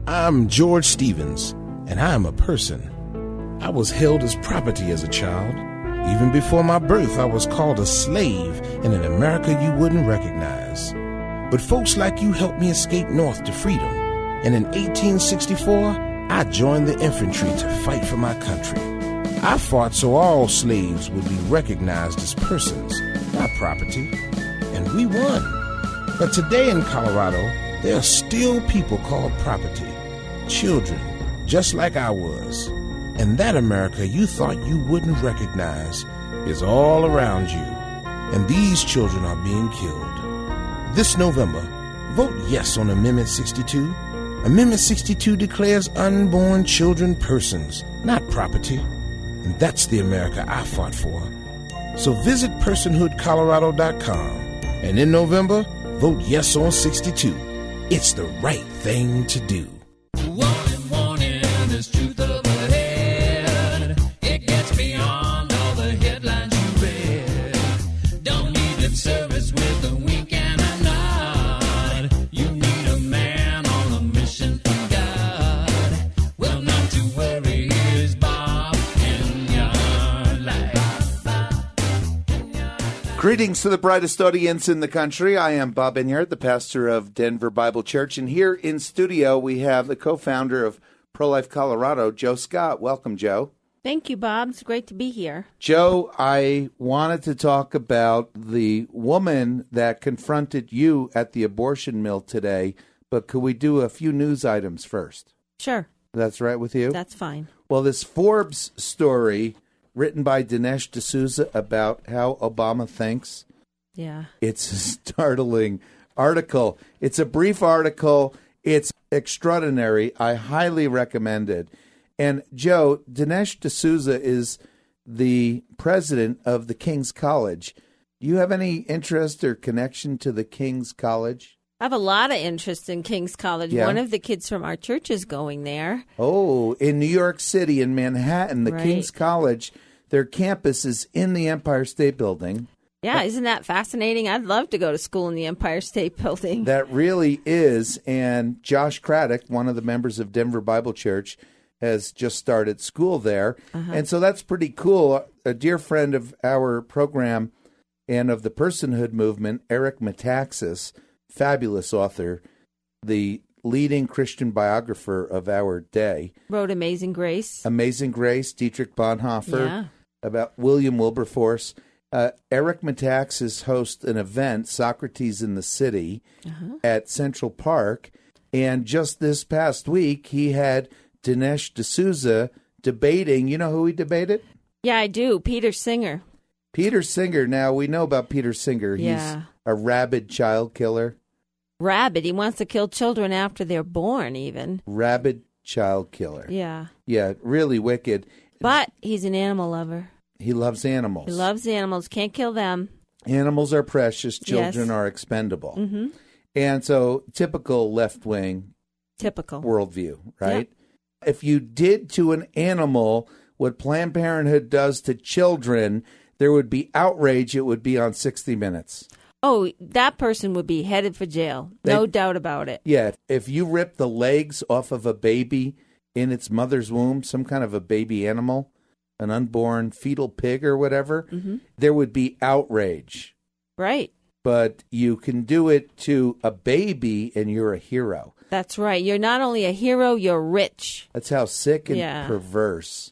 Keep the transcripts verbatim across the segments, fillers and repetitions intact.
I'm George Stevens, and I am a person. I was held as property as a child. Even before my birth, I was called a slave in an America you wouldn't recognize. But folks like you helped me escape north to freedom. And in eighteen sixty-four, I joined the infantry to fight for my country. I fought so all slaves would be recognized as persons, not property. And we won. But today in Colorado, there are still people called property. Children, just like I was. And that America you thought you wouldn't recognize is all around you. And these children are being killed. This November, vote yes on Amendment sixty-two. Amendment sixty-two declares unborn children persons, not property. And that's the America I fought for. So visit personhood colorado dot com. And in November, vote yes on sixty-two. It's the right thing to do. Warning, warning, there's truth overhead. It gets beyond all the headlines you read. Don't need lip service with a wink and a nod. You need a man on a mission from God. Well, not to worry, here's Bob in your life. Greetings to the brightest audience in the country. I am Bob Enyart, the pastor of Denver Bible Church, and here in studio we have the co-founder of Pro-Life Colorado, Joe Scott. Welcome, Joe. Thank you, Bob. It's great to be here. Joe, I wanted to talk about the woman that confronted you at the abortion mill today, but could we do a few news items first? Sure. That's right with you? That's fine. Well, this Forbes story written by Dinesh D'Souza about how Obama thinks. Yeah. It's a startling article. It's a brief article. It's extraordinary. I highly recommend it. And Joe, Dinesh D'Souza is the president of the King's College. Do you have any interest or connection to the King's College? I have a lot of interest in King's College. Yeah. One of the kids from our church is going there. Oh, in New York City, in Manhattan, the Right. King's College, their campus is in the Empire State Building. Yeah, isn't that fascinating? I'd love to go to school in the Empire State Building. That really is. And Josh Craddock, one of the members of Denver Bible Church, has just started school there. Uh-huh. And so that's pretty cool. A dear friend of our program and of the personhood movement, Eric Metaxas, fabulous author, the leading Christian biographer of our day. Wrote Amazing Grace. Amazing Grace, Dietrich Bonhoeffer, Yeah. about William Wilberforce. Uh, Eric Metaxas hosts an event, Socrates in the City, uh-huh. at Central Park. And just this past week, he had Dinesh D'Souza debating. You know who he debated? Yeah, I do. Peter Singer. Peter Singer. Now, we know about Peter Singer. Yeah. He's a rabid child killer. Rabid. He wants to kill children after they're born, even. Rabid child killer. Yeah. Yeah, really wicked. But he's an animal lover. He loves animals. He loves animals. Can't kill them. Animals are precious. Children Yes. are expendable. Mm-hmm. And so, typical left-wing Typical. worldview, right? Yep. If you did to an animal what Planned Parenthood does to children, there would be outrage. It would be on sixty minutes. Oh, that person would be headed for jail. They- No doubt about it. Yeah, if you rip the legs off of a baby in its mother's womb, some kind of a baby animal, an unborn fetal pig or whatever, Mm-hmm. there would be outrage. Right. But you can do it to a baby and you're a hero. That's right. You're not only a hero, you're rich. That's how sick and Yeah. perverse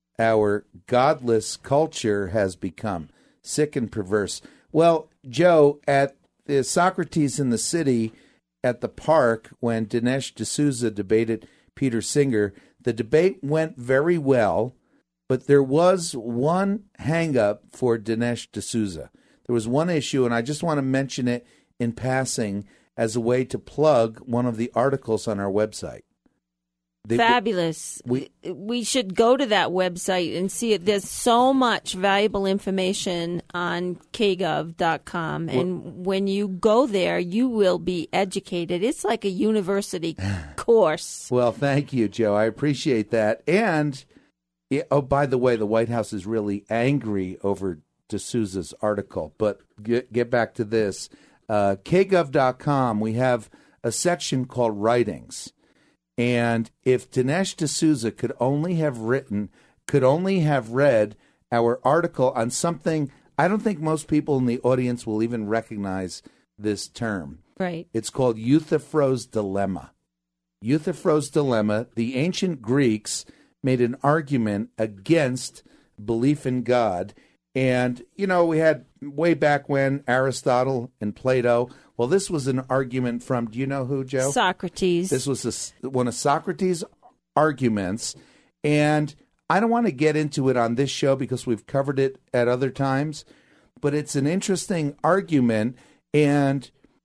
our godless culture has become. Sick and perverse. Well, Joe, at the Socrates in the City at the park, when Dinesh D'Souza debated Peter Singer, the debate went very well, but there was one hang-up for Dinesh D'Souza. There was one issue, and I just want to mention it in passing as a way to plug one of the articles on our website. The, Fabulous. we- We should go to that website and see it. There's so much valuable information on k gov dot com. And when you go there, you will be educated. It's like a university course. Well, thank you, Joe. I appreciate that. And, yeah, oh, by the way, the White House is really angry over D'Souza's article. But get, get back to this. Uh, k gov dot com, we have a section called Writings. And if Dinesh D'Souza could only have written, could only have read our article on something, I don't think most people in the audience will even recognize this term. Right. It's called Euthyphro's Dilemma. Euthyphro's Dilemma, the ancient Greeks made an argument against belief in God. And, you know, we had way back when Aristotle and Plato. Well, this was an argument from, do you know who, Joe? Socrates. This was a, one of Socrates' arguments. And I don't want to get into it on this show because we've covered it at other times. But it's an interesting argument. And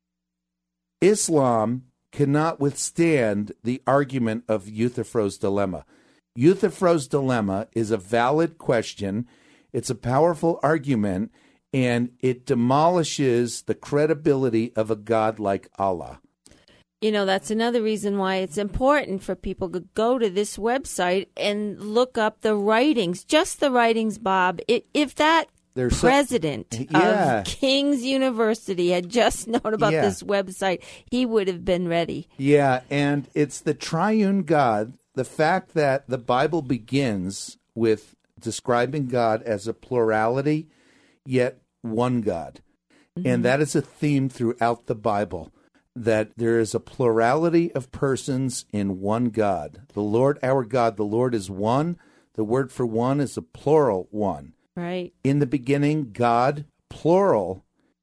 Islam cannot withstand the argument of Euthyphro's Dilemma. Euthyphro's Dilemma is a valid question. It's a powerful argument, and it demolishes the credibility of a God like Allah. You know, that's another reason why it's important for people to go to this website and look up the writings, just the writings, Bob. It, if that There's so- president Yeah. of King's University had just known about Yeah. this website, he would have been ready. Yeah, and it's the triune God, the fact that the Bible begins with describing God as a plurality, yet one God. Mm-hmm. And that is a theme throughout the Bible, that there is a plurality of persons in one God. The Lord, our God, the Lord is one. The word for one is a plural one. Right. In the beginning, God, plural,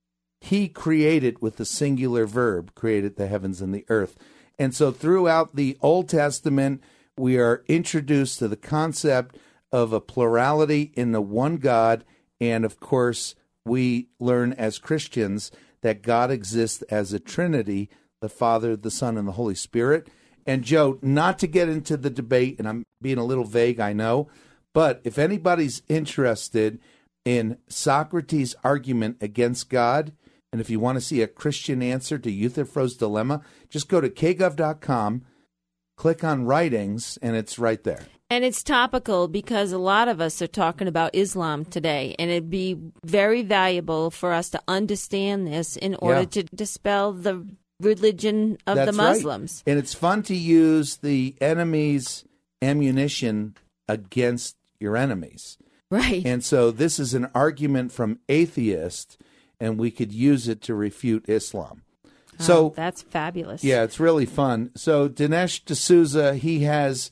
he created with the singular verb, created the heavens and the earth. And so throughout the Old Testament, we are introduced to the concept of a plurality in the one God. And of course, we learn as Christians that God exists as a Trinity, the Father, the Son, and the Holy Spirit. And Joe, not to get into the debate, and I'm being a little vague, I know, but if anybody's interested in Socrates' argument against God, and if you want to see a Christian answer to Euthyphro's Dilemma, just go to k gov dot com, click on writings, and it's right there. And it's topical because a lot of us are talking about Islam today, and it'd be very valuable for us to understand this in order Yeah. to dispel the religion of That's the Muslims. Right. And it's fun to use the enemy's ammunition against your enemies. Right. And so this is an argument from atheists, and we could use it to refute Islam. So oh, that's fabulous. yeah, it's really fun. So Dinesh D'Souza, he has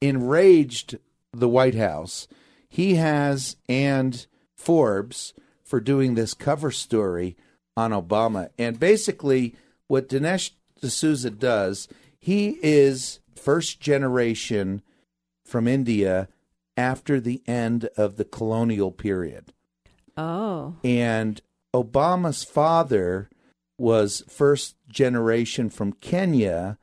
enraged the White House. He has and Forbes for doing this cover story on Obama. And basically what Dinesh D'Souza does, he is first generation from India after the end of the colonial period. Oh. And Obama's father was first generation from Kenya.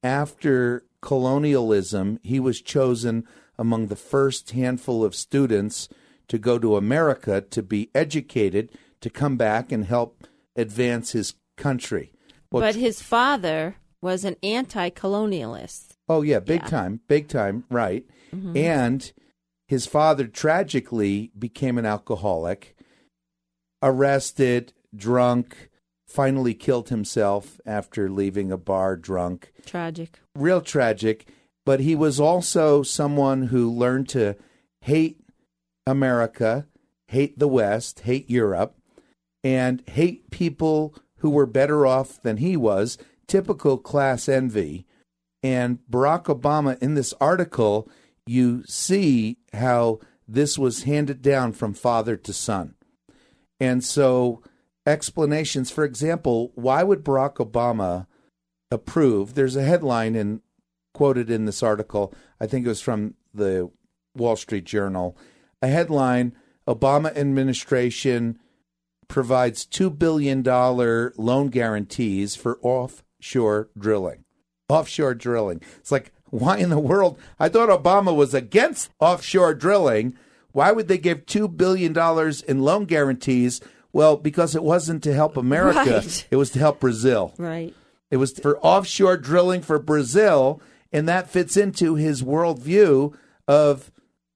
After colonialism, he was chosen among the first handful of students to go to America to be educated, to come back and help advance his country. Well, but his father was an anti-colonialist. Oh, yeah, big Yeah. time, big time, right. Mm-hmm. And his father tragically became an alcoholic, arrested, drunk, finally killed himself after leaving a bar drunk. Tragic. Real tragic. But he was also someone who learned to hate America, hate the West, hate Europe, and hate people who were better off than he was, typical class envy. And Barack Obama, in this article, you see how this was handed down from father to son. And so explanations, for example, why would Barack Obama approve? There's a headline in, quoted in this article, I think it was from the Wall Street Journal, a headline, Obama administration provides two billion dollars loan guarantees for offshore drilling. Offshore drilling. It's like, why in the world? I thought Obama was against offshore drilling. Why would they give two billion dollars in loan guarantees? Well, because it wasn't to help America. Right. It was to help Brazil. Right. It was for offshore drilling for Brazil, and that fits into his worldview of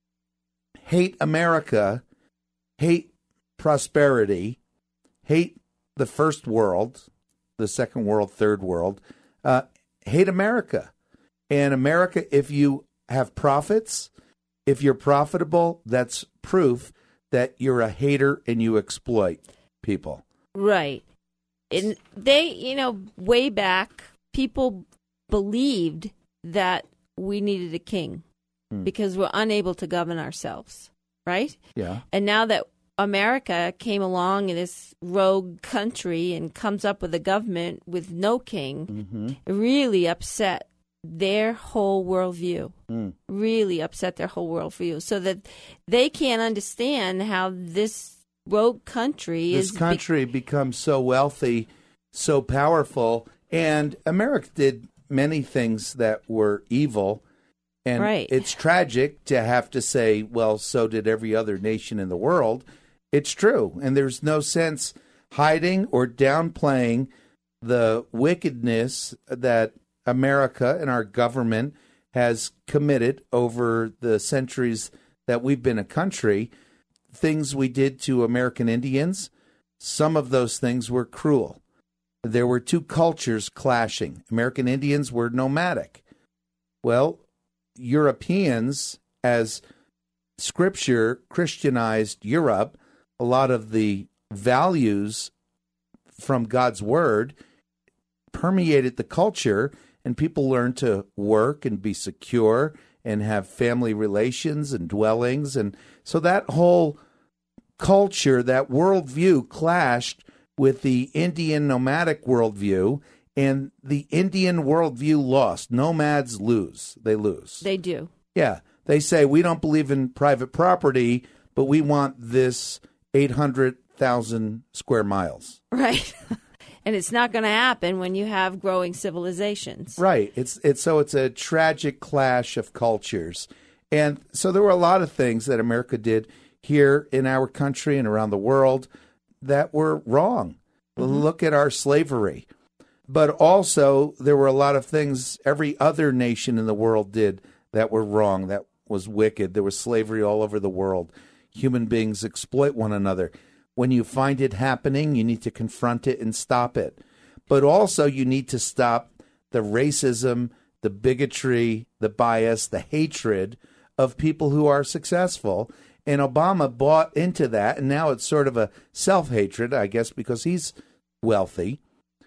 hate America, hate prosperity, hate the first world, the second world, third world, uh, hate America. And America, if you have profits, if you're profitable, that's proof that you're a hater and you exploit people. Right. And they, you know, way back, people believed that we needed a king hmm. because we're unable to govern ourselves, right? Yeah. And now that America came along in this rogue country and comes up with a government with no king, mm-hmm. it really upset their whole worldview. Mm. Really upset their whole worldview, so that they can't understand how this rogue country this is. This country be- becomes so wealthy, so powerful, and America did many things that were evil. And right. It's tragic to have to say, well, so did every other nation in the world. It's true. And there's no sense hiding or downplaying the wickedness that America and our government has committed over the centuries that we've been a country. Things we did to American Indians, some of those things were cruel. There were two cultures clashing. American Indians were nomadic. Well, Europeans, as Scripture Christianized Europe, a lot of the values from God's Word permeated the culture, and people learned to work and be secure and have family relations and dwellings. And so that whole culture, that worldview clashed with the Indian nomadic worldview, and the Indian worldview lost. Nomads lose. They lose. They do. Yeah. They say, we don't believe in private property, but we want this eight hundred thousand square miles. Right. And it's not going to happen when you have growing civilizations. Right. It's it's so it's a tragic clash of cultures. And so there were a lot of things that America did here in our country and around the world that were wrong. Mm-hmm. Look at our slavery. But also there were a lot of things every other nation in the world did that were wrong, that was wicked. There was slavery all over the world. Human beings exploit one another. When you find it happening, you need to confront it and stop it. But also you need to stop the racism, the bigotry, the bias, the hatred of people who are successful. And Obama bought into that, and now it's sort of a self-hatred, I guess, because he's wealthy.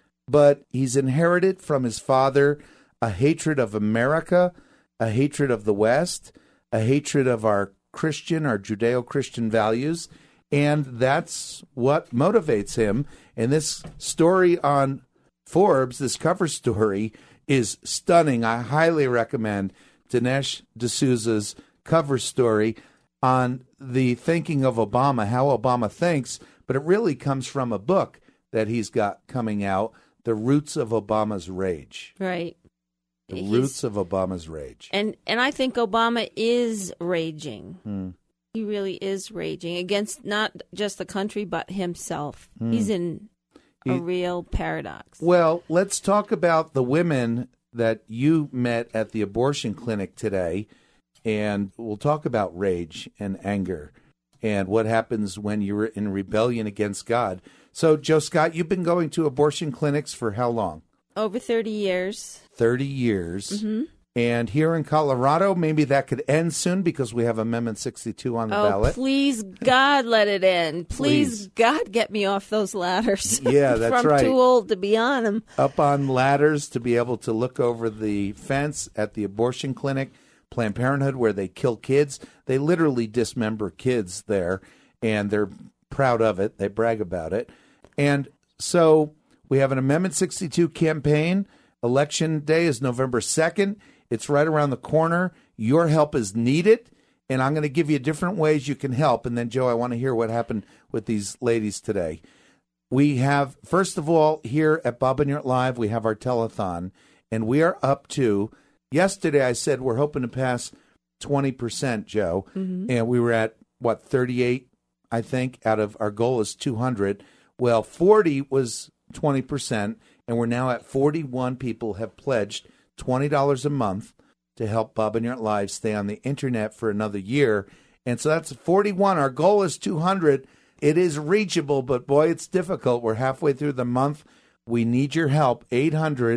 But he's inherited from his father a hatred of America, a hatred of the West, a hatred of our Christian, our Judeo-Christian values, and that's what motivates him. And this story on Forbes, this cover story, is stunning. I highly recommend Dinesh D'Souza's cover story on the thinking of Obama, how Obama thinks, but it really comes from a book that he's got coming out, The Roots of Obama's Rage. Right. The He's, Roots of Obama's Rage. And and I think Obama is raging. Hmm. He really is raging against not just the country, but himself. Hmm. He's in a he, real paradox. Well, let's talk about the women that you met at the abortion clinic today, and we'll talk about rage and anger and what happens when you're in rebellion against God. So, Joe Scott, you've been going to abortion clinics for how long? Over thirty years. thirty years. Mm-hmm. And here in Colorado, maybe that could end soon because we have Amendment sixty-two on the oh, ballot. Please, God, let it end. Please, Please. God, get me off those ladders. Yeah, that's I'm right. too old to be on them. Up on ladders to be able to look over the fence at the abortion clinic, Planned Parenthood, where they kill kids. They literally dismember kids there, and they're proud of it. They brag about it. And so we have an Amendment sixty-two campaign. Election day is November second. It's right around the corner. Your help is needed, and I'm going to give you different ways you can help. And then, Joe, I want to hear what happened with these ladies today. We have, first of all, here at Bob and Yurt Live, we have our telethon, and we are up to, yesterday I said we're hoping to pass twenty percent, Joe, mm-hmm. and we were at, what, thirty-eight, I think, out of our goal is two hundred. Well, forty was twenty percent, and we're now at forty-one people have pledged twenty dollars a month to help Bob and Yurt Live stay on the internet for another year. And so that's forty-one. Our goal is two hundred. It is reachable, but boy, it's difficult. We're halfway through the month. We need your help. eight hundred,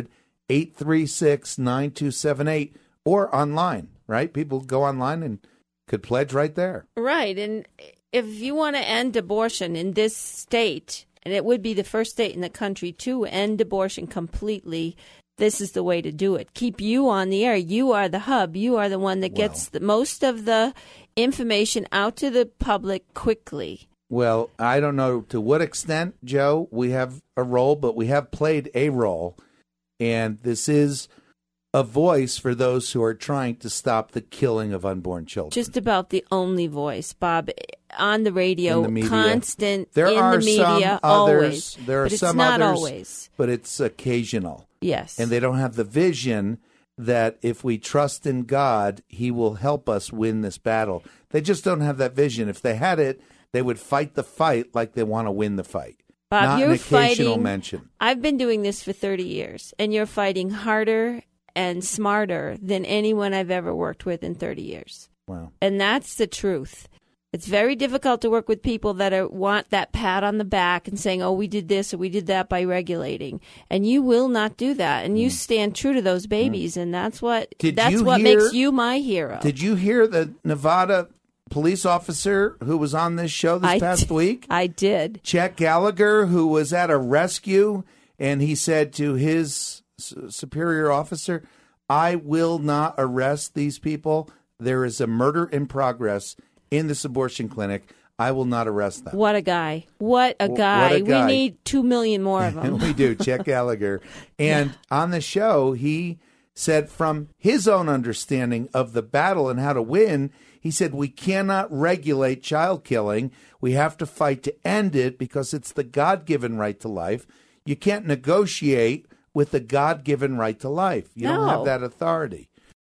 eight three six, nine two seven eight, or online, right? People go online and could pledge right there. Right. And if you want to end abortion in this state, and it would be the first state in the country to end abortion completely, this is the way to do it. Keep you on the air. You are the hub. You are the one that gets the most of the information out to the public quickly. Well, I don't know to what extent, Joe, we have a role, but we have played a role. And this is a voice for those who are trying to stop the killing of unborn children. Just about the only voice, Bob, on the radio, In the media. constant, There in are the media, some others, always. there are but some it's not others, always. But it's occasional. Yes. And they don't have the vision that if we trust in God, he will help us win this battle. They just don't have that vision. If they had it, they would fight the fight like they want to win the fight. Bob, Not you're an occasional fighting, mention. I've been doing this for thirty years, and you're fighting harder and smarter than anyone I've ever worked with in thirty years. Wow. And that's the truth. It's very difficult to work with people that are, want that pat on the back and saying, oh, we did this or we did that by regulating. And you will not do that. And you Mm. stand true to those babies. Mm. And that's what Did that's you what hear- makes you my hero. Did you hear the Nevada police officer who was on this show this I past d- week? I did. Chet Gallagher, who was at a rescue, and he said to his s- superior officer, I will not arrest these people. There is a murder in progress in this abortion clinic. I will not arrest them. What a guy. What a W- guy. what a guy. We need two million more of them. We do, Chet Gallagher. And on the show, he said from his own understanding of the battle and how to win, he said, we cannot regulate child killing. We have to fight to end it because it's the God-given right to life. You can't negotiate with the God-given right to life. You don't No. have that authority.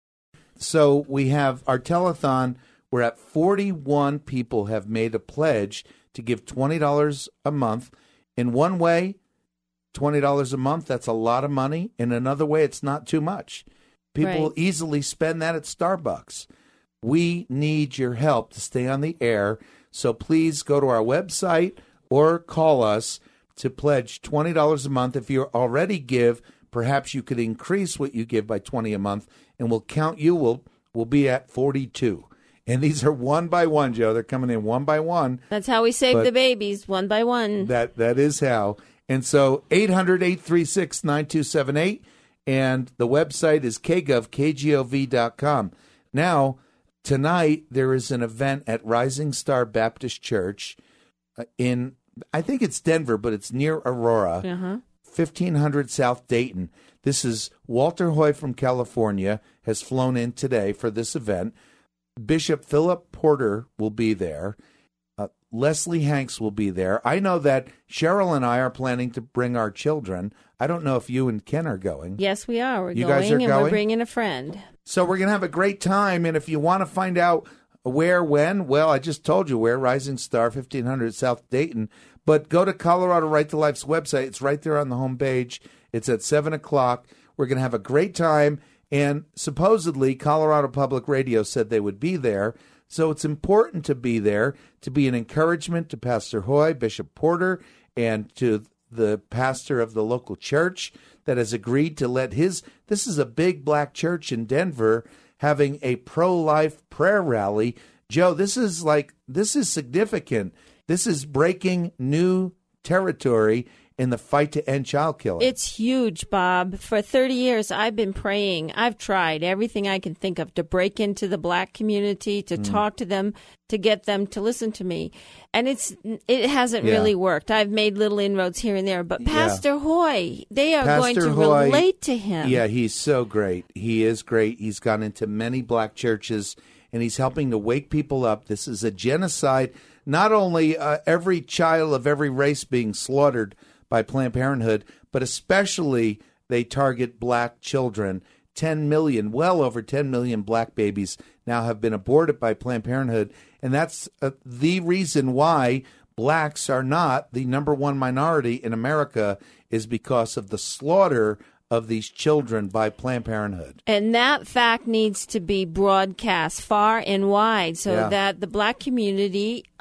So we have our telethon. We're at forty-one people have made a pledge to give twenty dollars a month. In one way, twenty dollars a month, that's a lot of money. In another way, it's not too much. People Right. easily spend that at Starbucks. We need your help to stay on the air. So please go to our website or call us to pledge twenty dollars a month. If you already give, perhaps you could increase what you give by twenty dollars a month, and we'll count you. We'll, we'll be at forty-two. And these are one by one, Joe. They're coming in one by one. That's how we save But- the babies, one by one. That That is how. And so eight hundred, eight three six, nine two seven eight. And the website is k gov, k gov dot com. Now, tonight, there is an event at Rising Star Baptist Church uh, in, I think it's Denver, but it's near Aurora, Uh-huh. fifteen hundred South Dayton. This is Walter Hoy from California has flown in today for this event. Bishop Philip Porter will be there. Uh, Leslie Hanks will be there. I know that Cheryl and I are planning to bring our children. I don't know if you and Ken are going. Yes, we are. We're You going guys are and going? we're bringing a friend. So we're going to have a great time. And if you want to find out where, when, well, I just told you where, Rising Star, fifteen hundred South Dayton. But go to Colorado Right to Life's website. It's right there on the homepage. It's at seven o'clock. We're going to have a great time. And supposedly, Colorado Public Radio said they would be there. So it's important to be there, to be an encouragement to Pastor Hoy, Bishop Porter, and to the pastor of the local church that has agreed to let his, this is a big black church in Denver, having a pro-life prayer rally. Joe, this is like, this is significant. This is breaking new territory in the fight to end child killing. It's huge, Bob. For thirty years, I've been praying. I've tried everything I can think of to break into the black community, to Mm. talk to them, to get them to listen to me. And it's it hasn't Yeah. really worked. I've made little inroads here and there. But Pastor Hoy, they are going Pastor to Hoy, relate to him. Yeah, he's so great. He is great. He's gone into many black churches, and he's helping to wake people up. This is a genocide. Not only uh, every child of every race being slaughtered by Planned Parenthood, but especially they target black children. ten million, well over ten million black babies now have been aborted by Planned Parenthood. And that's uh, the reason why blacks are not the number one minority in America, is because of the slaughter of these children by Planned Parenthood. And that fact needs to be broadcast far and wide so Yeah. that the black community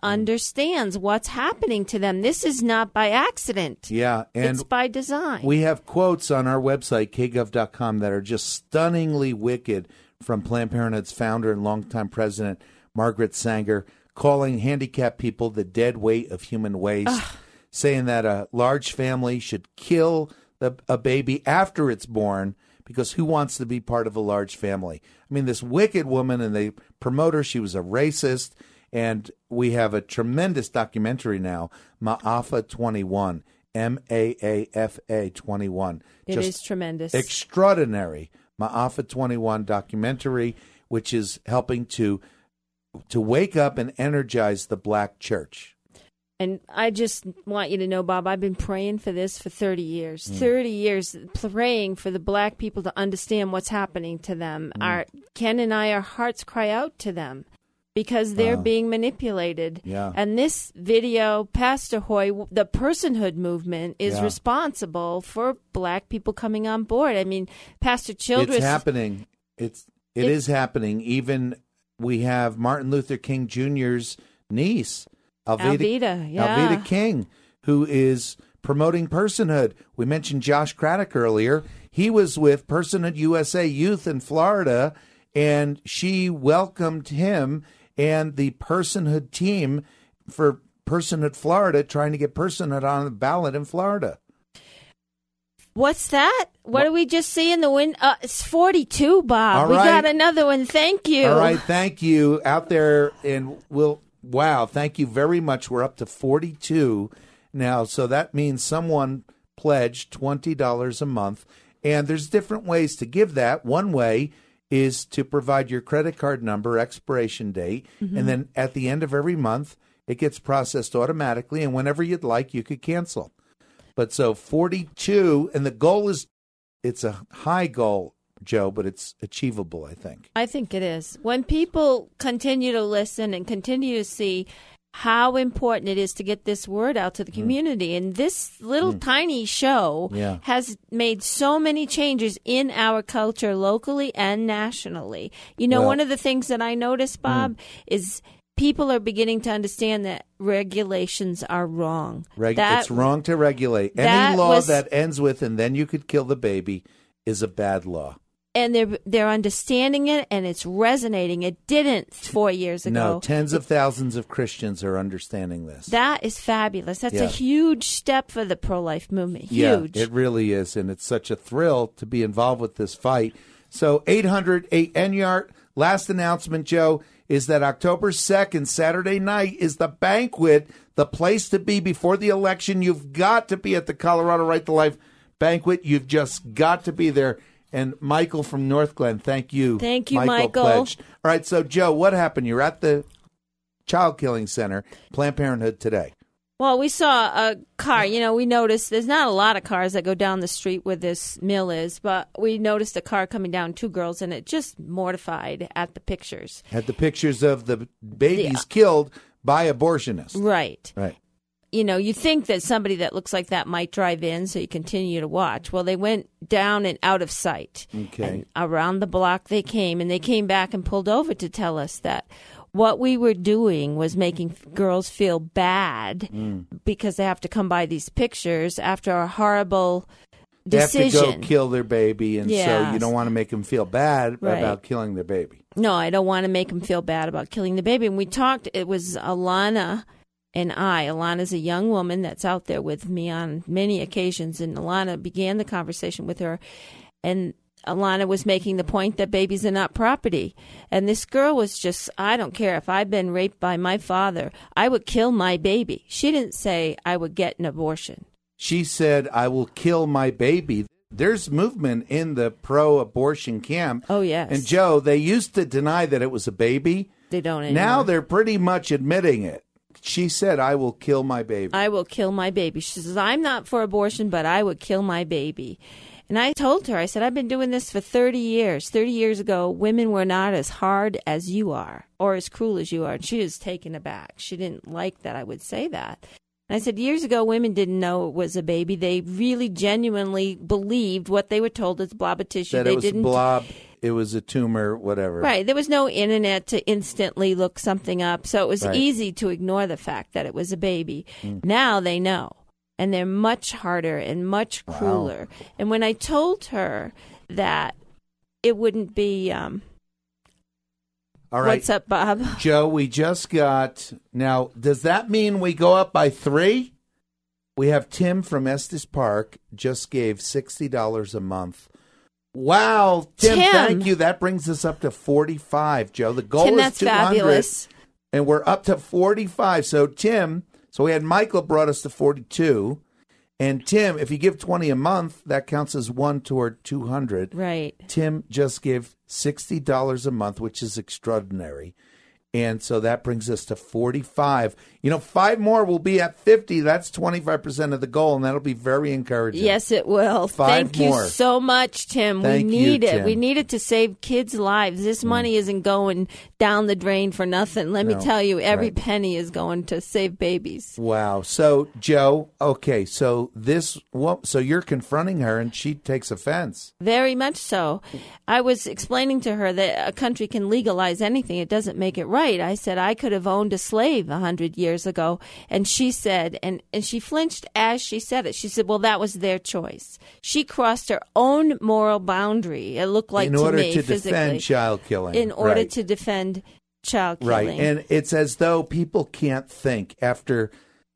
understands what's happening to them. This is not by accident. Yeah, and it's by design. we have quotes on our website, k gov dot com, that are just stunningly wicked from Planned Parenthood's founder and longtime president, Margaret Sanger, calling handicapped people the dead weight of human waste, Ugh. saying that a large family should kill the, a baby after it's born because who wants to be part of a large family? I mean, this wicked woman, and they promote her. She was a racist, and we have a tremendous documentary now, Maafa twenty-one, M A A F A twenty-one. It Just is tremendous. Extraordinary Maafa twenty-one documentary, which is helping to to wake up and energize the black church. And I just want you to know, Bob, I've been praying for this for thirty years. Mm. thirty years praying for the black people to understand what's happening to them. Mm. Our Ken and I, our hearts cry out to them because they're uh, being manipulated. Yeah. And this video, Pastor Hoy, the personhood movement is yeah. responsible for black people coming on board. I mean, Pastor Childress. It's happening. It's, it, it is happening. Even we have Martin Luther King Junior's niece, Alveda, Alveda, yeah. Alveda King, who is promoting personhood. We mentioned Josh Craddock earlier. He was with Personhood U S A Youth in Florida, and she welcomed him and the personhood team for Personhood Florida, trying to get personhood on the ballot in Florida. What's that? What, what? do we just see in the wind? Uh, it's forty-two, Bob. All we right. got another one. Thank you. All right, thank you out there, and we'll. Wow, thank you very much. We're up to forty-two now, so that means someone pledged twenty dollars a month, and there's different ways to give that. One way is to provide your credit card number, expiration date, mm-hmm. and then at the end of every month, it gets processed automatically, and whenever you'd like, you could cancel. But so forty-two, and the goal is, it's a high goal, Joe, but it's achievable, I think. I think it is. When people continue to listen and continue to see how important it is to get this word out to the community, mm. and this little mm. tiny show yeah. has made so many changes in our culture locally and nationally. You know, well, one of the things that I noticed, Bob, mm. is people are beginning to understand that regulations are wrong. Reg- that, it's wrong to regulate. Any law was, that ends with, and then you could kill the baby, is a bad law. And they're they're understanding it, and it's resonating. It didn't four years ago. No, tens of thousands of Christians are understanding this. That is fabulous. That's yeah. a huge step for the pro-life movement. Yeah, Huge. it really is, and it's such a thrill to be involved with this fight. So eight hundred eight N Y A R T. Last announcement, Joe, is that October second, Saturday night, is the banquet, the place to be before the election. You've got to be at the Colorado Right to Life banquet. You've just got to be there. And Michael from North Glen, thank you. Thank you, Michael. Michael. Pledged. All right, so, Joe, what happened? You're at the Child Killing Center, Planned Parenthood, today. Well, we saw a car. You know, we noticed there's not a lot of cars that go down the street where this mill is, but we noticed a car coming down, two girls, and it just mortified at the pictures. At the pictures of the babies the, killed by abortionists. Right. Right. You know, you think that somebody that looks like that might drive in, so you continue to watch. Well, they went down and out of sight. Okay. And around the block they came, and they came back and pulled over to tell us that what we were doing was making girls feel bad mm. because they have to come by these pictures after a horrible decision. They have to go kill their baby, and yes. so you don't want to make them feel bad right. about killing their baby. No, I don't want to make them feel bad about killing the baby. And we talked, it was Alana and I. Alana's a young woman that's out there with me on many occasions, and Alana began the conversation with her, and Alana was making the point that babies are not property. And this girl was just, I don't care if I've been raped by my father, I would kill my baby. She didn't say I would get an abortion. She said, I will kill my baby. There's movement in the pro-abortion camp. Oh, yes. And, Joe, they used to deny that it was a baby. They don't anymore. Now they're pretty much admitting it. She said, I will kill my baby. I will kill my baby. She says, I'm not for abortion, but I would kill my baby. And I told her, I said, I've been doing this for thirty years. thirty years ago, women were not as hard as you are or as cruel as you are. And she was taken aback. She didn't like that I would say that. And I said, years ago, women didn't know it was a baby. They really genuinely believed what they were told as blob of tissue. That they it was didn't, blob, it was a tumor, whatever. Right. There was no internet to instantly look something up. So it was Right. easy to ignore the fact that it was a baby. Mm. Now they know. And they're much harder and much crueler. Wow. And when I told her that it wouldn't be... Um, All right. What's up, Bob? Joe, we just got... Now, does that mean we go up by three? We have Tim from Estes Park, just gave sixty dollars a month. Wow, Tim, Tim. thank you. That brings us up to forty-five, Joe. The goal Tim, is that's two hundred, fabulous. and we're up to forty-five. So, Tim, so we had Michael brought us to forty-two. And, Tim, if you give twenty a month, that counts as one toward two hundred. Right. Tim just gave sixty dollars a month, which is extraordinary. And so that brings us to forty-five. You know, five more will be at fifty. That's twenty-five percent of the goal, and that'll be very encouraging. Yes, it will. Five Thank more. you so much, Tim. Thank we you, need it. Tim. We need it to save kids' lives. This money isn't going down the drain for nothing. Let No, me tell you, every right. penny is going to save babies. Wow. So, Joe, okay, so this, well, so you're confronting her, and she takes offense. Very much so. I was explaining to her that a country can legalize anything. It doesn't make it right. I said I could have owned a slave a hundred years ago. And she said, and, and she flinched as she said it. She said, well, that was their choice. She crossed her own moral boundary. It looked like in to order me to physically. defend child killing. In order Right. to defend child Right. killing. And it's as though people can't think. After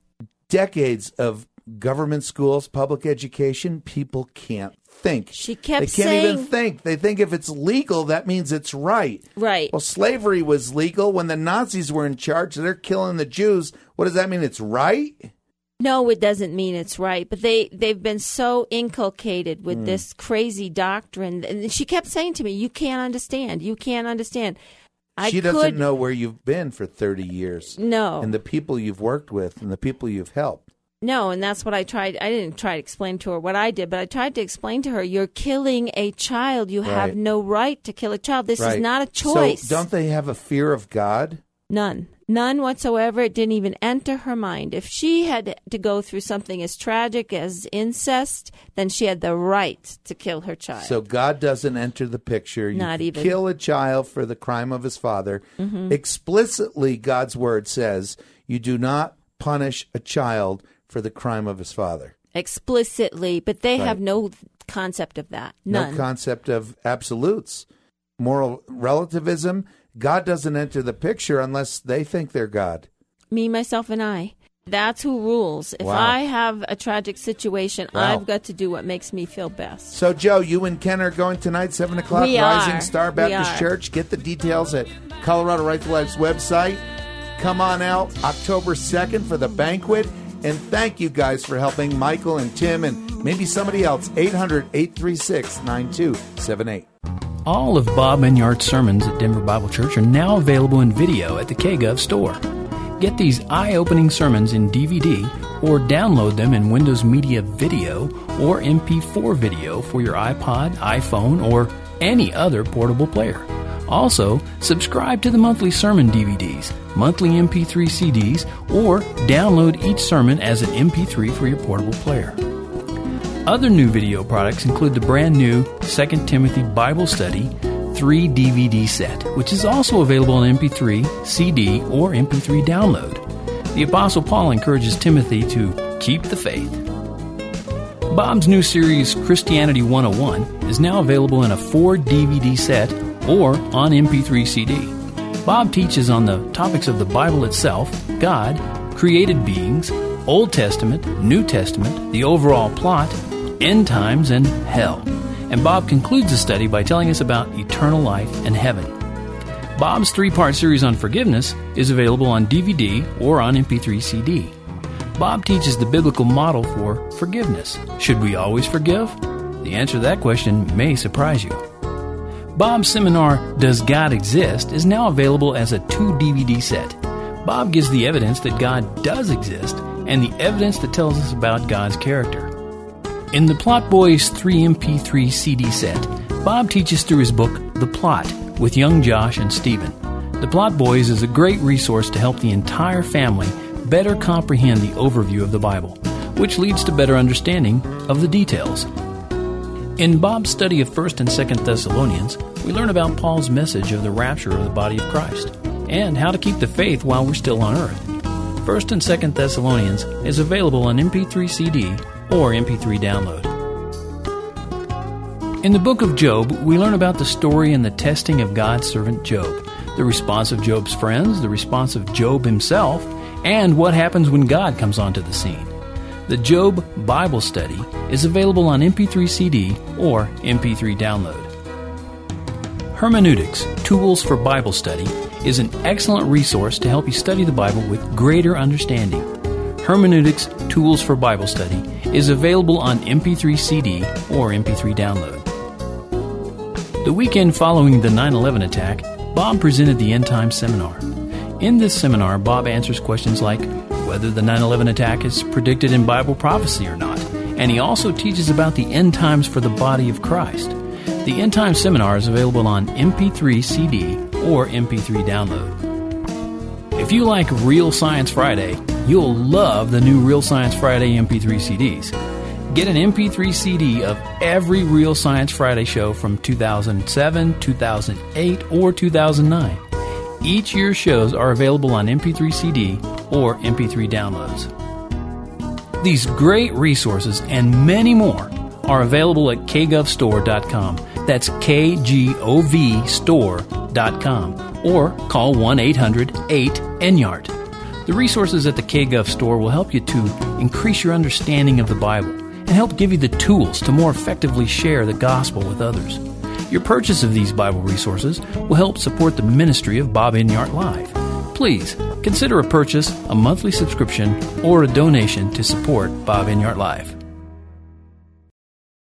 decades of government schools, public education, people can't think. She kept They can't saying, even think. They think if it's legal, that means it's right. right. Well, slavery was legal when the Nazis were in charge. They're killing the Jews. What does that mean? It's right? No, it doesn't mean it's right, but they, they've been so inculcated with Mm. this crazy doctrine. And she kept saying to me, you can't understand. You can't understand. I she could, doesn't know where you've been for thirty years. No. And the people you've worked with and the people you've helped. No, and that's what I tried. I didn't try to explain to her what I did, but I tried to explain to her, you're killing a child. You Right. have no right to kill a child. This Right. is not a choice. So don't they have a fear of God? None. None whatsoever. It didn't even enter her mind. If she had to go through something as tragic as incest, then she had the right to kill her child. So God doesn't enter the picture. You Not can even. kill a child for the crime of his father. Mm-hmm. Explicitly, God's word says you do not punish a child for the crime of his father. Explicitly, but they Right. have no concept of that. None. No concept of absolutes. Moral relativism. God doesn't enter the picture unless they think they're God. Me, myself, and I. That's who rules. If Wow. I have a tragic situation, Wow. I've got to do what makes me feel best. So, Joe, you and Ken are going tonight, seven o'clock, We Rising are. Star We Baptist are. Church. Get the details at Colorado Right to Life's website. Come on out October second for the banquet. And thank you guys for helping Michael and Tim and maybe somebody else. eight hundred, eight three six, nine two seven eight. All of Bob Enyart's sermons at Denver Bible Church are now available in video at the K Gov store. Get these eye-opening sermons in D V D or download them in Windows Media Video or M P four video for your iPod, iPhone, or any other portable player. Also, subscribe to the monthly sermon D V Ds, monthly M P three C Ds, or download each sermon as an M P three for your portable player. Other new video products include the brand new Second Timothy Bible Study three D V D set, which is also available in M P three, C D, or M P three download. The Apostle Paul encourages Timothy to keep the faith. Bob's new series, Christianity one oh one, is now available in a four D V D set or on M P three C D. Bob teaches on the topics of the Bible itself, God, created beings, Old Testament, New Testament, the overall plot, end times, and hell. And Bob concludes the study by telling us about eternal life and heaven. Bob's three-part series on forgiveness is available on D V D or on M P three C D. Bob teaches the biblical model for forgiveness. Should we always forgive? The answer to that question may surprise you. Bob's seminar, Does God Exist?, is now available as a two D V D set. Bob gives the evidence that God does exist and the evidence that tells us about God's character. In the Plot Boys three M P three C D set, Bob teaches through his book, The Plot, with young Josh and Stephen. The Plot Boys is a great resource to help the entire family better comprehend the overview of the Bible, which leads to better understanding of the details. In Bob's study of First and Second Thessalonians, we learn about Paul's message of the rapture of the body of Christ and how to keep the faith while we're still on earth. First and Second Thessalonians is available on M P three C D or M P three download. In the book of Job, we learn about the story and the testing of God's servant Job, the response of Job's friends, the response of Job himself, and what happens when God comes onto the scene. The Job Bible Study is available on M P three C D or M P three download. Hermeneutics, Tools for Bible Study, is an excellent resource to help you study the Bible with greater understanding. Hermeneutics, Tools for Bible Study is available on M P three C D or M P three download. The weekend following the nine eleven attack, Bob presented the End Time Seminar. In this seminar, Bob answers questions like whether the nine eleven attack is predicted in Bible prophecy or not, and he also teaches about the end times for the body of Christ. The End Time Seminar is available on M P three C D or M P three download. If you like Real Science Friday, you'll love the new Real Science Friday M P three C Ds. Get an M P three C D of every Real Science Friday show from two thousand seven, two thousand eight, or two thousand nine. Each year's shows are available on M P three C D or M P three downloads. These great resources and many more are available at k gov store dot com. That's K G O V store dot com. Or call one eight hundred eight N Y A R T. The resources at the KGov store will help you to increase your understanding of the Bible and help give you the tools to more effectively share the gospel with others. Your purchase of these Bible resources will help support the ministry of Bob Enyart Live. Please consider a purchase, a monthly subscription, or a donation to support Bob Enyart Live.